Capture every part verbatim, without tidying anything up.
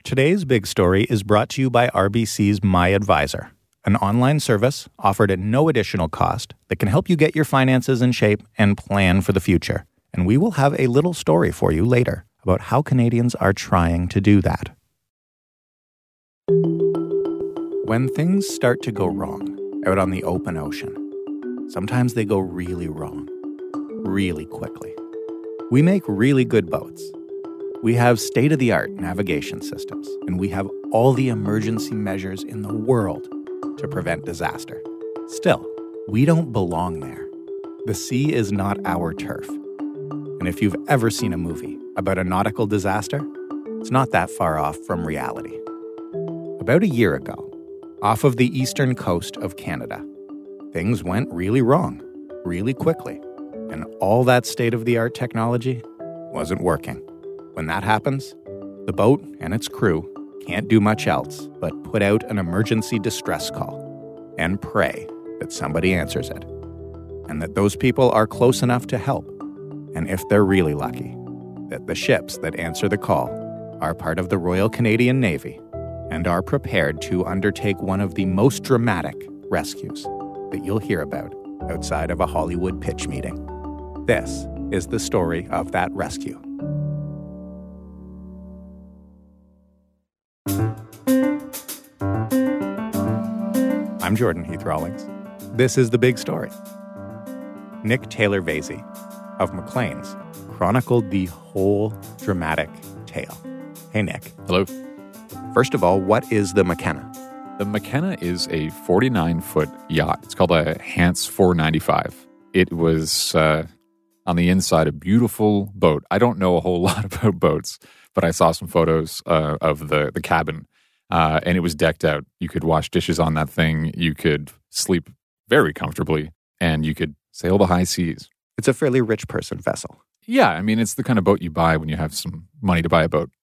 Today's big story is brought to you by R B C's My Advisor, an online service offered at no additional cost that can help you get your finances in shape and plan for the future. And we will have a little story for you later about how Canadians are trying to do that. When things start to go wrong out on the open ocean, sometimes they go really wrong, really quickly. We make really good boats. We have state-of-the-art navigation systems, and we have all the emergency measures in the world to prevent disaster. Still, we don't belong there. The sea is not our turf. And if you've ever seen a movie about a nautical disaster, it's not that far off from reality. About a year ago, off of the eastern coast of Canada, things went really wrong, really quickly, and all that state-of-the-art technology wasn't working. When that happens, the boat and its crew can't do much else but put out an emergency distress call and pray that somebody answers it, and that those people are close enough to help, and if they're really lucky, that the ships that answer the call are part of the Royal Canadian Navy and are prepared to undertake one of the most dramatic rescues that you'll hear about outside of a Hollywood pitch meeting. This is the story of that rescue. I'm Jordan Heath Rawlings. This is The Big Story. Nick Taylor Vasey of Maclean's chronicled the whole dramatic tale. Hey, Nick. Hello. First of all, what is the McKenna? The McKenna is a forty-nine foot yacht. It's called a Hans four ninety-five. It was uh, on the inside a beautiful boat. I don't know a whole lot about boats, but I saw some photos uh, of the, the cabin. Uh, and it was decked out. You could wash dishes on that thing. You could sleep very comfortably, and you could sail the high seas. It's a fairly rich person vessel. Yeah, I mean, it's the kind of boat you buy when you have some money to buy a boat.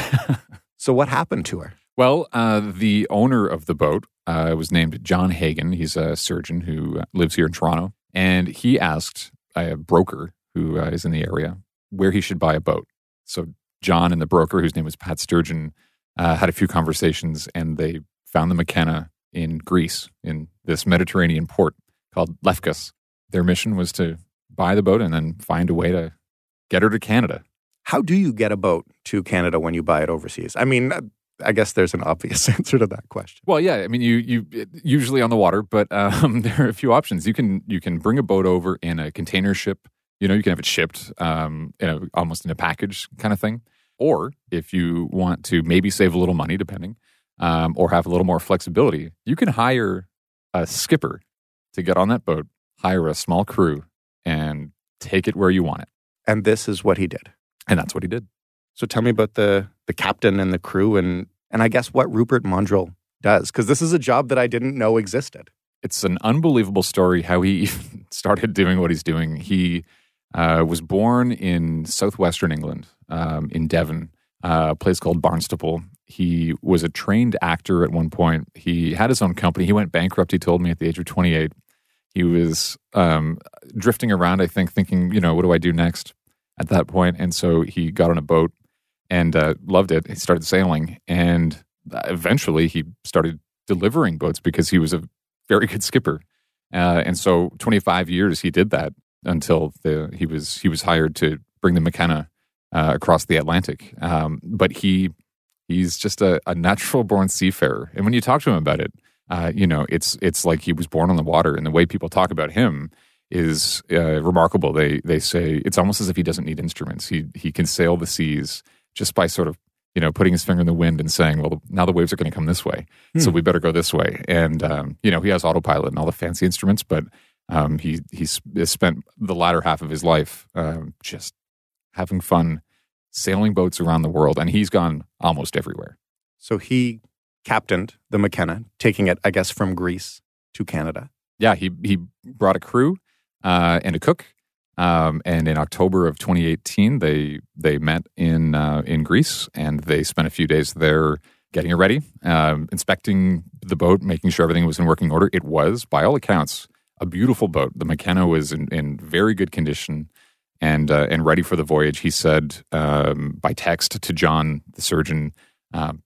So what happened to her? Well, uh, the owner of the boat uh, was named John Hagan. He's a surgeon who lives here in Toronto, and he asked a broker who uh, is in the area where he should buy a boat. So John and the broker, whose name was Pat Sturgeon, Uh, had a few conversations, and they found the McKenna in Greece, in this Mediterranean port called Lefkos. Their mission was to buy the boat and then find a way to get her to Canada. How do you get a boat to Canada when you buy it overseas? I mean, I guess there's an obvious answer to that question. Well, yeah, I mean, you you usually on the water, but um, there are a few options. You can you can bring a boat over in a container ship. You know, you can have it shipped, um, in a, almost in a package kind of thing. Or if you want to maybe save a little money, depending, um, or have a little more flexibility, you can hire a skipper to get on that boat, hire a small crew, and take it where you want it. And this is what he did. And that's what he did. So tell me about the the captain and the crew, and and I guess what Rupert Mondrel does, because this is a job that I didn't know existed. It's an unbelievable story how he started doing what he's doing. He uh, was born in southwestern England. Um, in Devon, uh, a place called Barnstaple. He was a trained actor at one point. He had his own company. He went bankrupt, he told me, at the age of twenty-eight. He was um, drifting around, I think, thinking, you know, what do I do next at that point? And so he got on a boat and uh, loved it. He started sailing, and eventually he started delivering boats because he was a very good skipper. Uh, and so twenty-five years he did that until the, he was he was hired to bring the McKenna Uh, across the Atlantic. Um, but he he's just a, a natural-born seafarer. And when you talk to him about it, uh, you know, it's it's like he was born on the water. And the way people talk about him is uh, remarkable. They they say it's almost as if he doesn't need instruments. He he can sail the seas just by sort of, you know, putting his finger in the wind and saying, well, now the waves are going to come this way, hmm. so we better go this way. And, um, you know, he has autopilot and all the fancy instruments, but um, he he's spent the latter half of his life um, just having fun sailing boats around the world, and he's gone almost everywhere. So he captained the McKenna, taking it, I guess, from Greece to Canada. Yeah, he he brought a crew uh, and a cook, um, and in October of twenty eighteen, they they met in uh, in Greece, and they spent a few days there getting it ready, um, inspecting the boat, making sure everything was in working order. It was, by all accounts, a beautiful boat. The McKenna was in, in very good condition and uh, and ready for the voyage. He said um, by text to John, the surgeon, uh,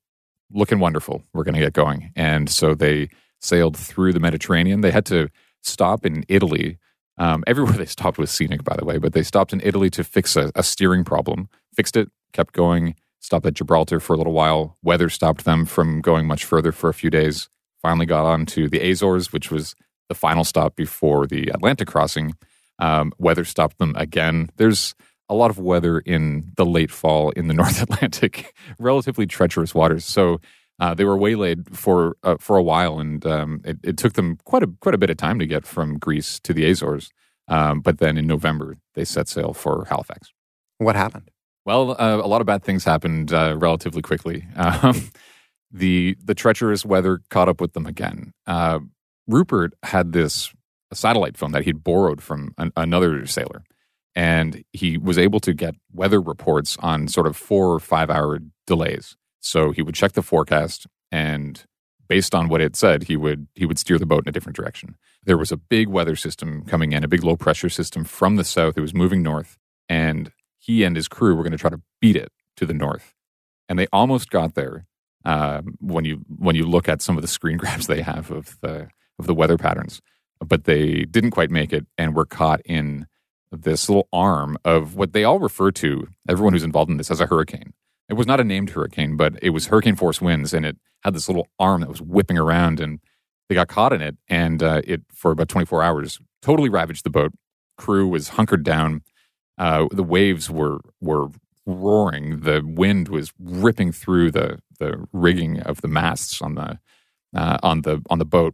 looking wonderful. We're going to get going. And so they sailed through the Mediterranean. They had to stop in Italy. Um, everywhere they stopped was scenic, by the way, but they stopped in Italy to fix a, a steering problem. Fixed it, kept going, stopped at Gibraltar for a little while. Weather stopped them from going much further for a few days. Finally got on to the Azores, which was the final stop before the Atlantic crossing. Um, weather stopped them again. There's a lot of weather in the late fall in the North Atlantic, relatively treacherous waters. So uh, they were waylaid for uh, for a while, and um, it, it took them quite a quite a bit of time to get from Greece to the Azores. Um, but then in November, they set sail for Halifax. What happened? Well, uh, a lot of bad things happened uh, relatively quickly. Um, the the treacherous weather caught up with them again. Uh, Rupert had this satellite phone that he'd borrowed from an, another sailor, and he was able to get weather reports on sort of four or five hour delays. So he would check the forecast, and based on what it said, he would he would steer the boat in a different direction. There was a big weather system coming in, a big low pressure system from the south. It was moving north, and he and his crew were going to try to beat it to the north. And they almost got there. Um, when you when you look at some of the screen grabs they have of the of the weather patterns, but they didn't quite make it, and were caught in this little arm of what they all refer to, everyone who's involved in this, as a hurricane. It was not a named hurricane, but it was hurricane force winds, and it had this little arm that was whipping around, and they got caught in it, and uh, it, for about twenty-four hours, totally ravaged the boat. Crew was hunkered down. Uh, the waves were were roaring. The wind was ripping through the the rigging of the masts on the uh, on the on the boat,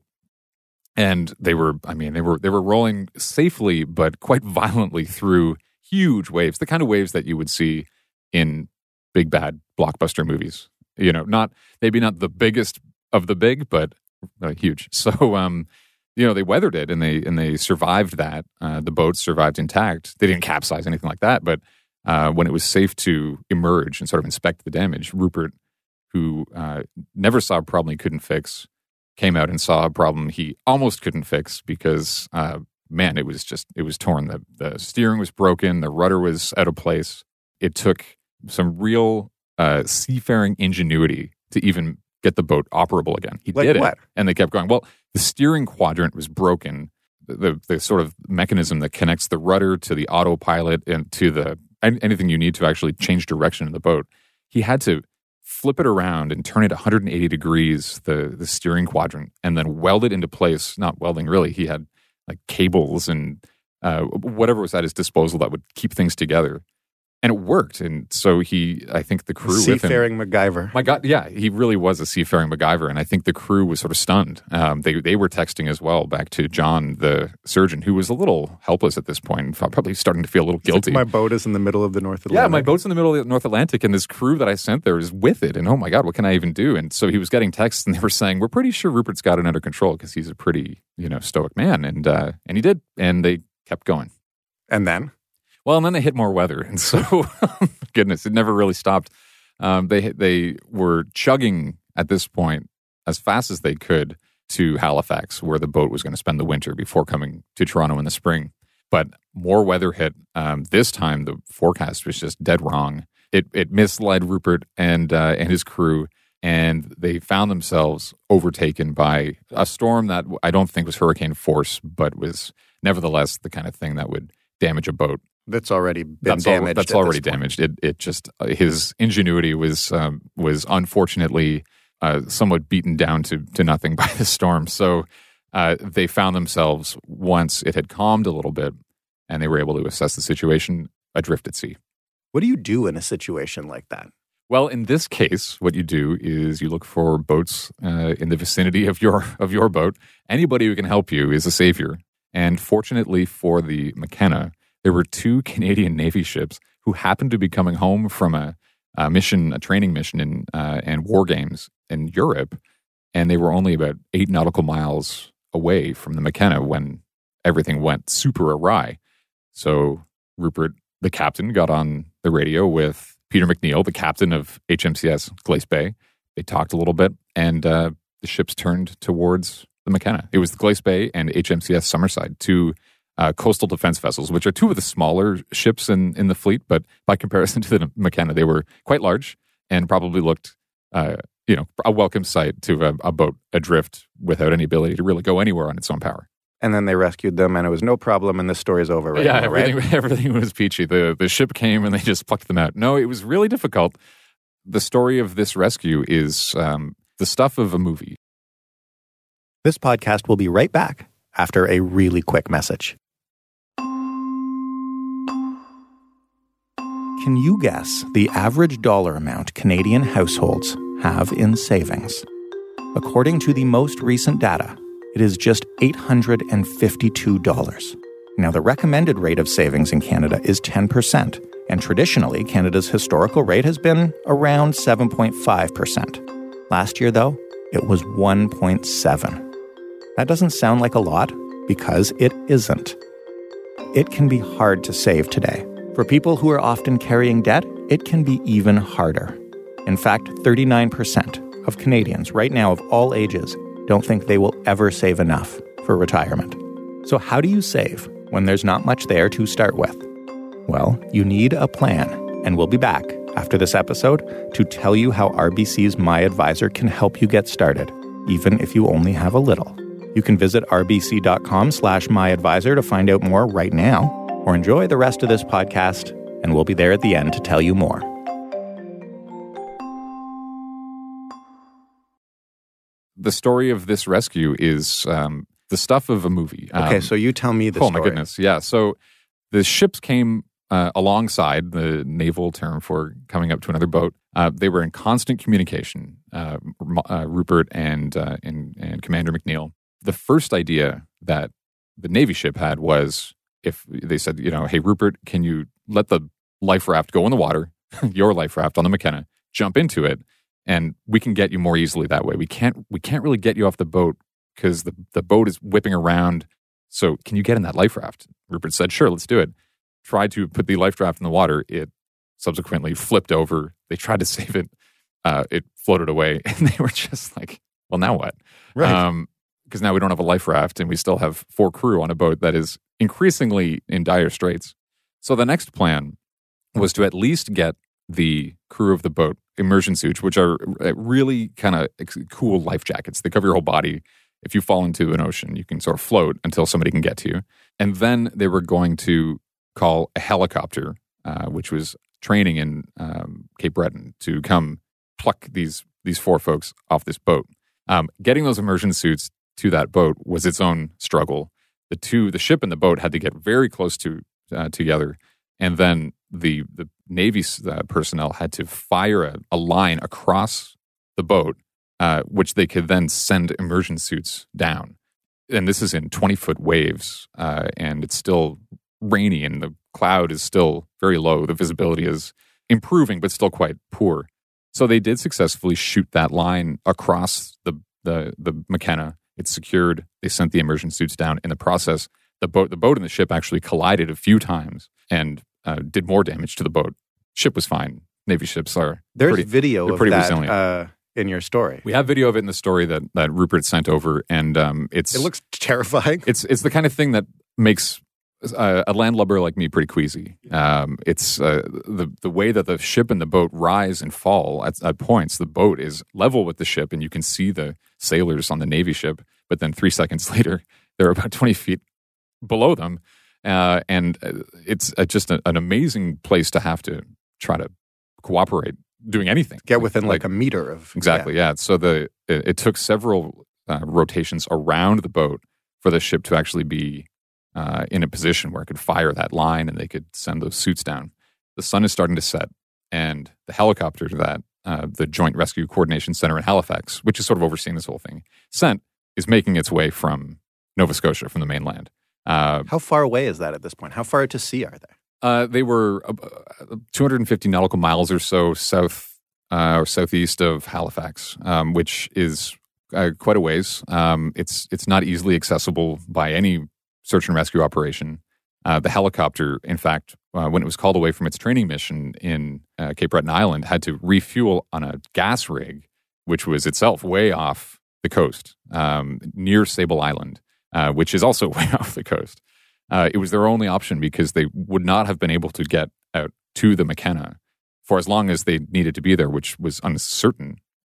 and they were, I mean, they were they were rolling safely but quite violently through huge waves, the kind of waves that you would see in big bad blockbuster movies. You know, not maybe not the biggest of the big, but uh, huge. So, um, you know, they weathered it, and they and they survived that. Uh, the boat survived intact. They didn't capsize, anything like that. But uh, when it was safe to emerge and sort of inspect the damage, Rupert, who uh, never saw a problem he couldn't fix, came out and saw a problem he almost couldn't fix because, uh, man, it was just, it was torn. The, the steering was broken. The rudder was out of place. It took some real uh, seafaring ingenuity to even get the boat operable again. He like did what? it, and they kept going. Well, the steering quadrant was broken. The, the the sort of mechanism that connects the rudder to the autopilot and to the anything you need to actually change direction in the boat. He had to flip it around and turn it one hundred eighty degrees, the the steering quadrant, and then weld it into place. Not welding, really. He had like cables and uh, whatever was at his disposal that would keep things together. And it worked. And so he, I think the crew with him... Seafaring MacGyver. My God, yeah, he really was a seafaring MacGyver. And I think the crew was sort of stunned. Um, they they were texting as well back to John, the surgeon, who was a little helpless at this point, probably starting to feel a little guilty. Like, my boat is in the middle of the North Atlantic. Yeah, my boat's in the middle of the North Atlantic, and this crew that I sent there is with it. And oh my God, what can I even do? And so he was getting texts, and they were saying, we're pretty sure Rupert's got it under control because he's a pretty, you know, stoic man. And uh, and he did. And they kept going. And then? Well, and then they hit more weather, and so goodness, it never really stopped. Um, they they were chugging at this point as fast as they could to Halifax, where the boat was going to spend the winter before coming to Toronto in the spring. But more weather hit. Um, this time, the forecast was just dead wrong. It it misled Rupert and uh, and his crew, and they found themselves overtaken by a storm that I don't think was hurricane force, but was nevertheless the kind of thing that would damage a boat. That's already been that's damaged. Al- that's already damaged. It it just uh, his ingenuity was um, was unfortunately uh, somewhat beaten down to to nothing by the storm. So uh, they found themselves, once it had calmed a little bit, and they were able to assess the situation, adrift at sea. What do you do in a situation like that? Well, in this case, what you do is you look for boats uh, in the vicinity of your of your boat. Anybody who can help you is a savior. And fortunately for the McKenna, there were two Canadian Navy ships who happened to be coming home from a, a mission, a training mission in uh, and war games in Europe, and they were only about eight nautical miles away from the McKenna when everything went super awry. So Rupert, the captain, got on the radio with Peter McNeil, the captain of H M C S Glace Bay. They talked a little bit, and uh, the ships turned towards the McKenna. It was the Glace Bay and H M C S Summerside, two Uh, coastal defense vessels, which are two of the smaller ships in, in the fleet, but by comparison to the McKenna, they were quite large and probably looked uh, you know, a welcome sight to a, a boat adrift without any ability to really go anywhere on its own power. And then they rescued them, and it was no problem, and the story's over right yeah, now, everything, right? everything was peachy. The, the ship came, and they just plucked them out. No, it was really difficult. The story of this rescue is um, the stuff of a movie. This podcast will be right back after a really quick message. Can you guess the average dollar amount Canadian households have in savings? According to the most recent data, it is just eight hundred fifty-two dollars. Now, the recommended rate of savings in Canada is ten percent, and traditionally, Canada's historical rate has been around seven point five percent. Last year, though, it was one point seven. That doesn't sound like a lot, because it isn't. It can be hard to save today. For people who are often carrying debt, it can be even harder. In fact, thirty-nine percent of Canadians right now of all ages don't think they will ever save enough for retirement. So how do you save when there's not much there to start with? Well, you need a plan, and we'll be back after this episode to tell you how R B C's My Advisor can help you get started, even if you only have a little. You can visit rbc.com slash myadvisor to find out more right now, or enjoy the rest of this podcast, and we'll be there at the end to tell you more. The story of this rescue is um, the stuff of a movie. Okay, um, so you tell me the oh story. Oh, my goodness. Yeah. So the ships came uh, alongside, the naval term for coming up to another boat. Uh, they were in constant communication, uh, uh, Rupert and, uh, and, and Commander McNeil. The first idea that the Navy ship had was, if they said, you know, hey, Rupert, can you let the life raft go in the water, your life raft on the McKenna, jump into it, and we can get you more easily that way. We can't we can't really get you off the boat because the, the boat is whipping around. So can you get in that life raft? Rupert said, sure, let's do it. Tried to put the life raft in the water. It subsequently flipped over. They tried to save it. Uh, it floated away. And they were just like, well, now what? Right. Um, because now we don't have a life raft and we still have four crew on a boat that is increasingly in dire straits. So the next plan was to at least get the crew of the boat immersion suits, which are really kind of cool life jackets. They cover your whole body. If you fall into an ocean, you can sort of float until somebody can get to you. And then they were going to call a helicopter, uh, which was training in um, Cape Breton, to come pluck these these four folks off this boat. Um, getting those immersion suits to that boat was its own struggle. The two, the ship and the boat, had to get very close to uh, together, and then the the Navy uh, personnel had to fire a, a line across the boat, uh, which they could then send immersion suits down. And this is in twenty foot waves, uh, and it's still rainy, and the cloud is still very low. The visibility is improving, but still quite poor. So they did successfully shoot that line across the the, the McKenna. It's secured. They sent the immersion suits down. In the process, the boat, the boat and the ship actually collided a few times and uh, did more damage to the boat. Ship was fine. Navy ships are There's pretty, video of pretty that resilient. Uh, in your story. We have video of it in the story that, that Rupert sent over, and um, it's it looks terrifying. It's it's the kind of thing that makes uh, a landlubber like me pretty queasy. Um, it's uh, the the way that the ship and the boat rise and fall at, at points. The boat is level with the ship, and you can see the sailors on the Navy ship. But then three seconds later, they're about twenty feet below them, uh, and it's uh, just a, an amazing place to have to try to cooperate, doing anything. Get within like, like a meter of exactly. Yeah. yeah. So the it, it took several uh, rotations around the boat for the ship to actually be uh, in a position where it could fire that line and they could send those suits down. The sun is starting to set, and the helicopter that uh, the Joint Rescue Coordination Center in Halifax, which is sort of overseeing this whole thing, sent, is making its way from Nova Scotia, from the mainland. Uh, How far away is that at this point? How far to sea are they? Uh, they were uh, two hundred fifty nautical miles or so south uh, or southeast of Halifax, um, which is uh, quite a ways. Um, it's it's not easily accessible by any search and rescue operation. Uh, the helicopter, in fact, uh, when it was called away from its training mission in uh, Cape Breton Island, had to refuel on a gas rig, which was itself way off the coast, um, near Sable Island, uh, which is also way off the coast. Uh, it was their only option because they would not have been able to get out to the McKenna for as long as they needed to be there, which was uncertain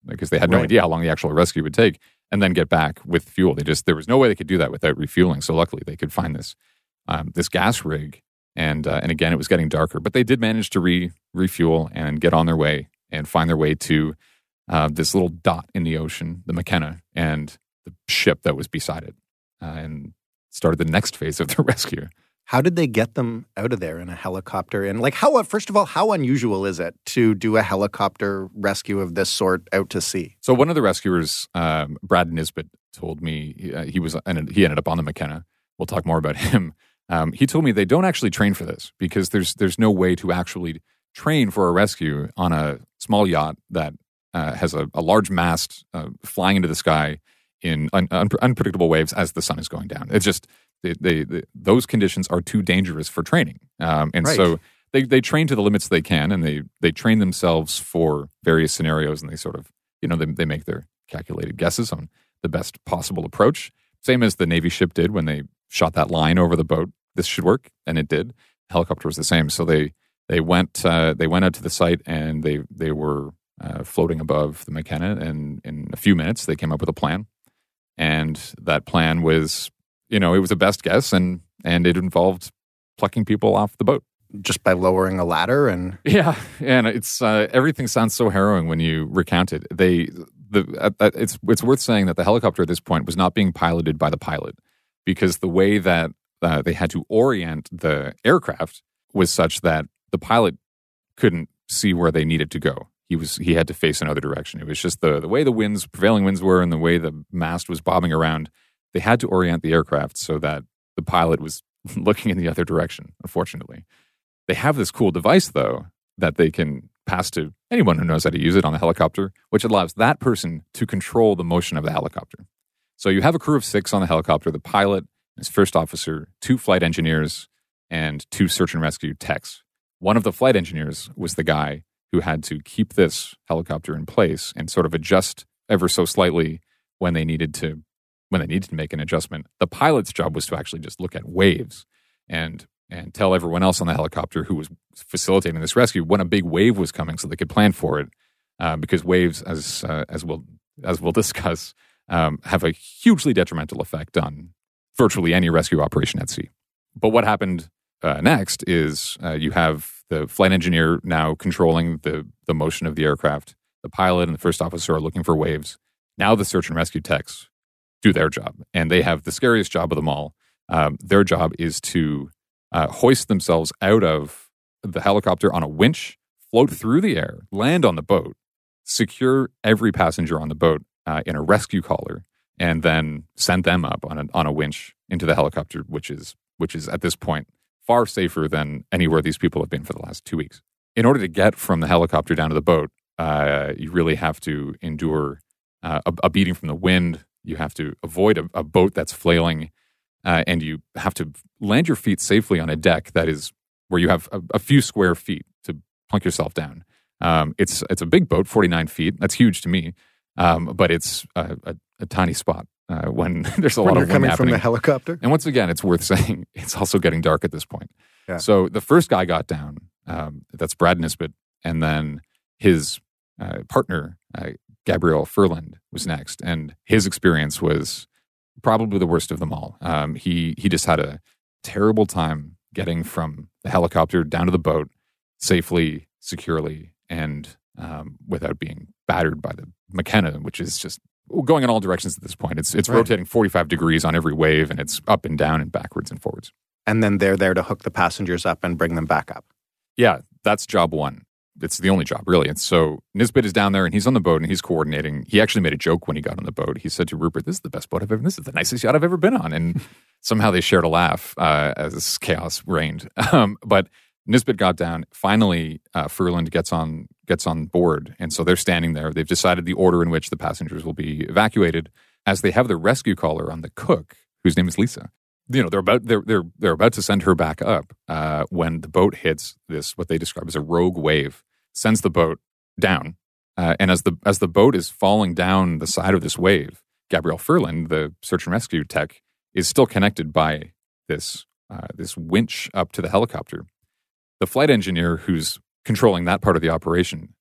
because they had no Right. idea how long the actual rescue would take, and then get back with fuel. They just there was no way they could do that without refueling. So luckily, they could find this um, this gas rig, and uh, and again, it was getting darker, but they did manage to re refuel and get on their way and find their way to uh, this little dot in the ocean, the McKenna, and the ship that was beside it, uh, and started the next phase of the rescue. How did they get them out of there in a helicopter? And like, how, first of all, how unusual is it to do a helicopter rescue of this sort out to sea? So one of the rescuers, um, Brad Nisbet, told me uh, he was and he ended up on the McKenna. We'll talk more about him. Um, he told me they don't actually train for this because there's there's no way to actually train for a rescue on a small yacht that uh, has a, a large mast uh, flying into the sky in un, un, unpredictable waves as the sun is going down. It's just They, they, they, those conditions are too dangerous for training. Um, and Right. so they, they train to the limits they can, and they, they train themselves for various scenarios, and they sort of, you know, they, they make their calculated guesses on the best possible approach. Same as the Navy ship did when they shot that line over the boat. This should work, and it did. Helicopter was the same. So they they went uh, they went out to the site, and they they were uh, floating above the McKenna, and in a few minutes they came up with a plan. And that plan was, you know, it was a best guess, and and it involved plucking people off the boat. Just by lowering a ladder and... Yeah, and it's uh, everything sounds so harrowing when you recount it. They the uh, uh, it's it's worth saying that the helicopter at this point was not being piloted by the pilot, because the way that uh, they had to orient the aircraft was such that the pilot couldn't see where they needed to go. He was he had to face another direction. It was just the the way the winds, prevailing winds were, and the way the mast was bobbing around. They had to orient the aircraft so that the pilot was looking in the other direction, unfortunately. They have this cool device, though, that they can pass to anyone who knows how to use it on the helicopter, which allows that person to control the motion of the helicopter. So you have a crew of six on the helicopter, the pilot, his first officer, two flight engineers, and two search and rescue techs. One of the flight engineers was the guy who had to keep this helicopter in place and sort of adjust ever so slightly when they needed to when they needed to make an adjustment. The pilot's job was to actually just look at waves and and tell everyone else on the helicopter who was facilitating this rescue when a big wave was coming so they could plan for it. Uh, because waves, as uh, as we'll as we'll discuss, um, have a hugely detrimental effect on virtually any rescue operation at sea. But what happened uh, next is uh, you have the flight engineer now controlling the the motion of the aircraft. The pilot and the first officer are looking for waves. Now the search and rescue techs do their job, and they have the scariest job of them all. Um, their job is to uh, hoist themselves out of the helicopter on a winch, float through the air, land on the boat, secure every passenger on the boat uh, in a rescue collar, and then send them up on a, on a winch into the helicopter, which is which is at this point far safer than anywhere these people have been for the last two weeks. In order to get from the helicopter down to the boat, uh, you really have to endure uh, a, a beating from the wind. You have to avoid a, a boat that's flailing, uh, and you have to land your feet safely on a deck that is where you have a, a few square feet to plunk yourself down. Um, it's it's a big boat, forty-nine feet. That's huge to me, um, but it's a, a, a tiny spot uh, when there's a when lot you're of wind coming happening. from the helicopter. And once again, it's worth saying it's also getting dark at this point. Yeah. So the first guy got down. Um, that's Brad Nisbet, and then his uh, partner, uh, Gabriel Furland, was next, and his experience was probably the worst of them all. Um, he he just had a terrible time getting from the helicopter down to the boat safely, securely, and um, without being battered by the McKenna, which is just going in all directions at this point. It's it's Right. rotating forty-five degrees on every wave, and it's up and down and backwards and forwards. And then they're there to hook the passengers up and bring them back up. Yeah, that's job one. It's the only job, really. And so Nisbet is down there, and he's on the boat, and he's coordinating. He actually made a joke when he got on the boat. He said to Rupert, "This is the best boat I've ever. This is the nicest yacht I've ever been on." And somehow they shared a laugh uh, as chaos reigned. Um, but Nisbet got down. Finally, uh, Furland gets on gets on board, and so they're standing there. They've decided the order in which the passengers will be evacuated, as they have the rescue caller on the cook, whose name is Lisa. You know, they're about they're they're they're about to send her back up uh, when the boat hits this what they describe as a rogue wave, sends the boat down, uh, and as the as the boat is falling down the side of this wave, Gabriel Furland, the search and rescue tech, is still connected by this uh, this winch up to the helicopter. The flight engineer who's controlling that part of the operation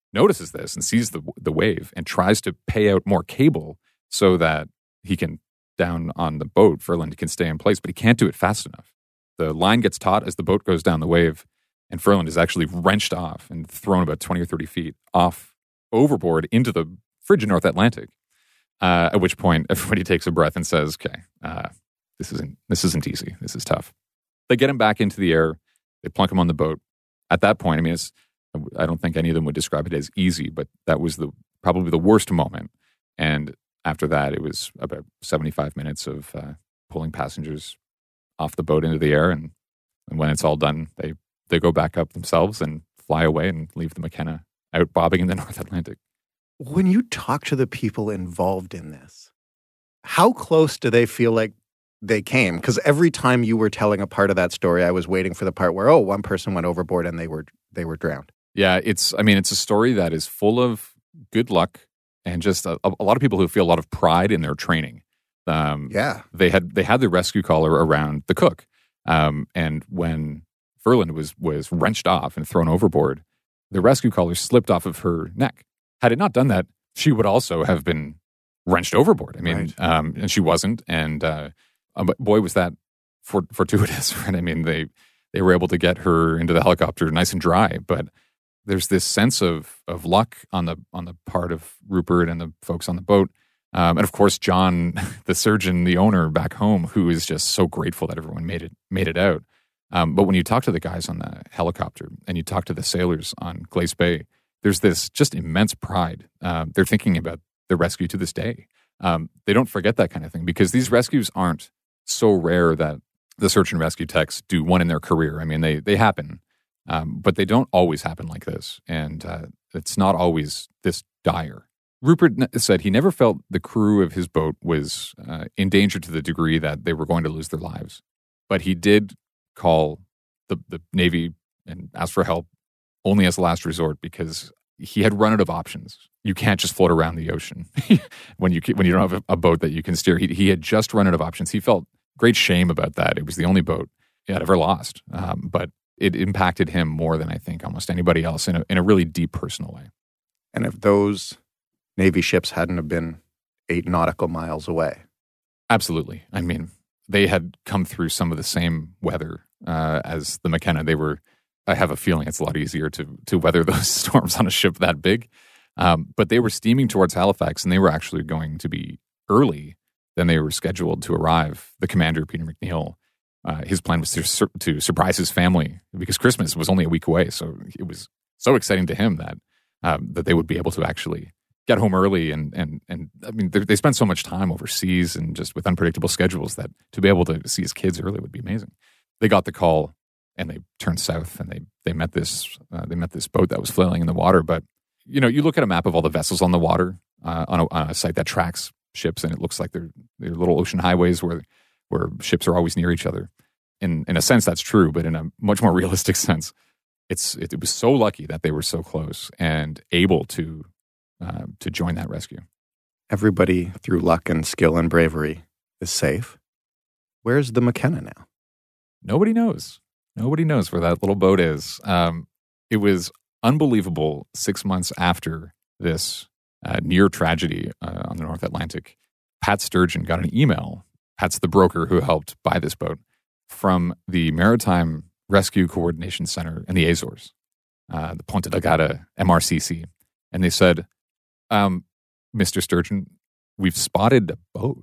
notices this and sees the the wave and tries to pay out more cable so that he can down on the boat. Furlan can stay in place, but he can't do it fast enough. The line gets taut as the boat goes down the wave, and Furlan is actually wrenched off and thrown about twenty or thirty feet off overboard into the frigid North Atlantic. Uh, at which point, everybody takes a breath and says, "Okay, uh, this isn't this isn't easy. This is tough." They get him back into the air. They plunk him on the boat. At that point, I mean, it's, I don't think any of them would describe it as easy, but that was the probably the worst moment. And after that, it was about seventy-five minutes of uh, pulling passengers off the boat into the air, and, and when it's all done, they they go back up themselves and fly away and leave the McKenna out bobbing in the North Atlantic. When you talk to the people involved in this, how close do they feel like they came? Because every time you were telling a part of that story, I was waiting for the part where, oh, one person went overboard and they were they were drowned. Yeah, it's, I mean, it's a story that is full of good luck and just a, a lot of people who feel a lot of pride in their training. Um, yeah. They had they had the rescue collar around the cook. Um, and when Furlan was, was wrenched off and thrown overboard, the rescue collar slipped off of her neck. Had it not done that, she would also have been wrenched overboard. I mean, right. um, and she wasn't. And uh, but boy, was that fort- fortuitous, right? I mean, they they were able to get her into the helicopter nice and dry. But there's this sense of of luck on the on the part of Rupert and the folks on the boat. Um, and of course, John, the surgeon, the owner back home, who is just so grateful that everyone made it made it out. Um, but when you talk to the guys on the helicopter and you talk to the sailors on Glace Bay, there's this just immense pride. Um, they're thinking about the rescue to this day. Um, they don't forget that kind of thing because these rescues aren't so rare that the search and rescue techs do one in their career. I mean, they they happen, um, but they don't always happen like this. And uh, it's not always this dire. Rupert said he never felt the crew of his boat was uh, in danger to the degree that they were going to lose their lives. But he did call the, the Navy and ask for help only as a last resort because he had run out of options. You can't just float around the ocean when you when you don't have a, a boat that you can steer. He, he had just run out of options. He felt great shame about that. It was the only boat he had ever lost. Um, but it impacted him more than I think almost anybody else in a, in a really deep personal way. And if those Navy ships hadn't have been eight nautical miles away. Absolutely. I mean, they had come through some of the same weather uh, as the McKenna. They were, I have a feeling it's a lot easier to to weather those storms on a ship that big. Um, but they were steaming towards Halifax, and they were actually going to be early than they were scheduled to arrive. The commander, Peter McNeill, uh, his plan was to, sur- to surprise his family because Christmas was only a week away. So it was so exciting to him that um, that they would be able to actually get home early. And, and, and I mean, they spent so much time overseas and just with unpredictable schedules that to be able to see his kids early would be amazing. They got the call and they turned south and they, they met this, uh, they met this boat that was flailing in the water. But, you know, you look at a map of all the vessels on the water uh, on, a, on a site that tracks ships and it looks like they're, they're little ocean highways where, where ships are always near each other. In, in a sense, that's true, but in a much more realistic sense, it's, it, it was so lucky that they were so close and able to, Uh, to join that rescue. Everybody, through luck and skill and bravery, is safe. Where's the McKenna now? Nobody knows. Nobody knows where that little boat is. Um, it was unbelievable six months after this uh, near tragedy uh, on the North Atlantic. Pat Sturgeon got an email. Pat's the broker who helped buy this boat from the Maritime Rescue Coordination Center in the Azores, uh, the Ponta Delgada M R C C. And they said, Um, Mister Sturgeon, we've spotted a boat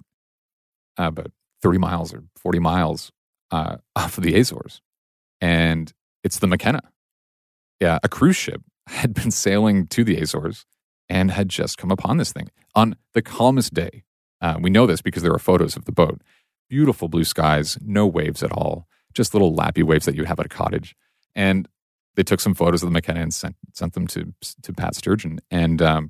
uh, about thirty miles or forty miles uh, off of the Azores, and it's the McKenna. Yeah, a cruise ship had been sailing to the Azores and had just come upon this thing on the calmest day. Uh, we know this because there are photos of the boat. Beautiful blue skies, no waves at all, just little lappy waves that you have at a cottage. And they took some photos of the McKenna and sent sent them to to Pat Sturgeon. And um,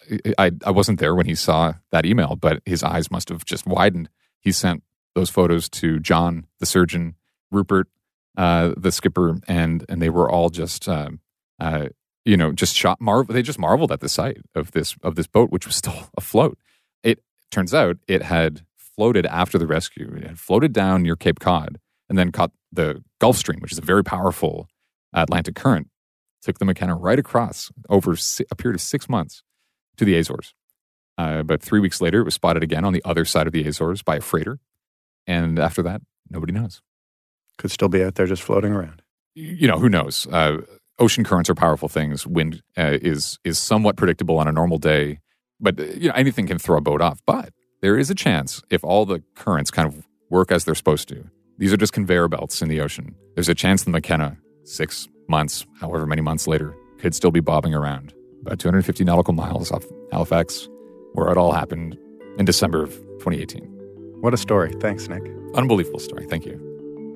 I I wasn't there when he saw that email, but his eyes must have just widened. He sent those photos to John, the surgeon, Rupert, uh, the skipper, and and they were all just uh, uh, you know just shot marvel. They just marveled at the sight of this of this boat, which was still afloat. It turns out it had floated after the rescue. It had floated down near Cape Cod and then caught the Gulf Stream, which is a very powerful Atlantic current, took the McKenna right across over a period of six months to the Azores. Uh, but three weeks later, it was spotted again on the other side of the Azores by a freighter. And after that, nobody knows. Could still be out there just floating around. You know, who knows? Uh, ocean currents are powerful things. Wind uh, is is somewhat predictable on a normal day. But you know, anything can throw a boat off. But there is a chance, if all the currents kind of work as they're supposed to, these are just conveyor belts in the ocean, there's a chance the McKenna, six months, however many months later, could still be bobbing around about two hundred fifty nautical miles off Halifax, where it all happened in December of twenty eighteen. What a story. Thanks, Nick. Unbelievable story. Thank you.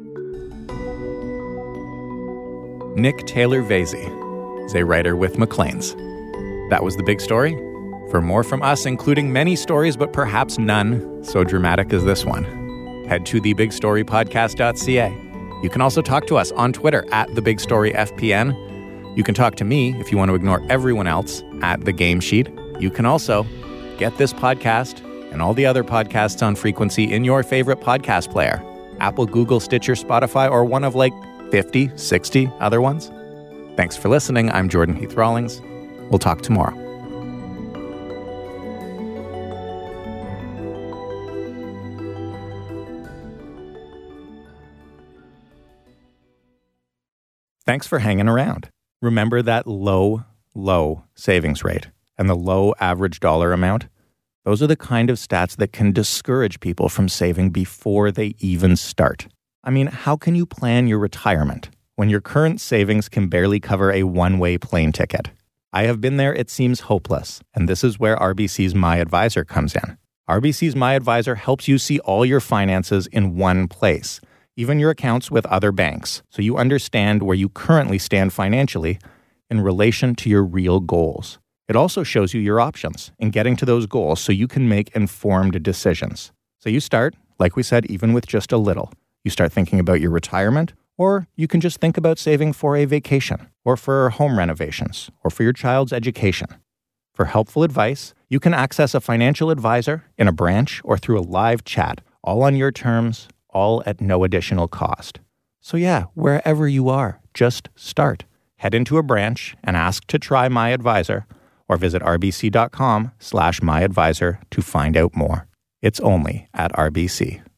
Nick Taylor Vasey is a writer with Maclean's. That was The Big Story. For more from us, including many stories, but perhaps none so dramatic as this one, head to the big story podcast dot c a. You can also talk to us on Twitter at the big story f p n. You can talk to me, if you want to ignore everyone else, at The Game Sheet. You can also get this podcast and all the other podcasts on Frequency in your favorite podcast player. Apple, Google, Stitcher, Spotify, or one of like fifty, sixty other ones. Thanks for listening. I'm Jordan Heath Rawlings. We'll talk tomorrow. Thanks for hanging around. Remember that low, low savings rate and the low average dollar amount? Those are the kind of stats that can discourage people from saving before they even start. I mean, how can you plan your retirement when your current savings can barely cover a one-way plane ticket? I have been there. It seems hopeless. And this is where R B C's My Advisor comes in. R B C's My Advisor helps you see all your finances in one place, even your accounts with other banks, so you understand where you currently stand financially in relation to your real goals. It also shows you your options in getting to those goals so you can make informed decisions. So you start, like we said, even with just a little. You start thinking about your retirement, or you can just think about saving for a vacation, or for home renovations, or for your child's education. For helpful advice, you can access a financial advisor in a branch or through a live chat, all on your terms, all at no additional cost. So yeah, wherever you are, just start. Head into a branch and ask to try My Advisor, or visit rbc.com slash myadvisor to find out more. It's only at R B C.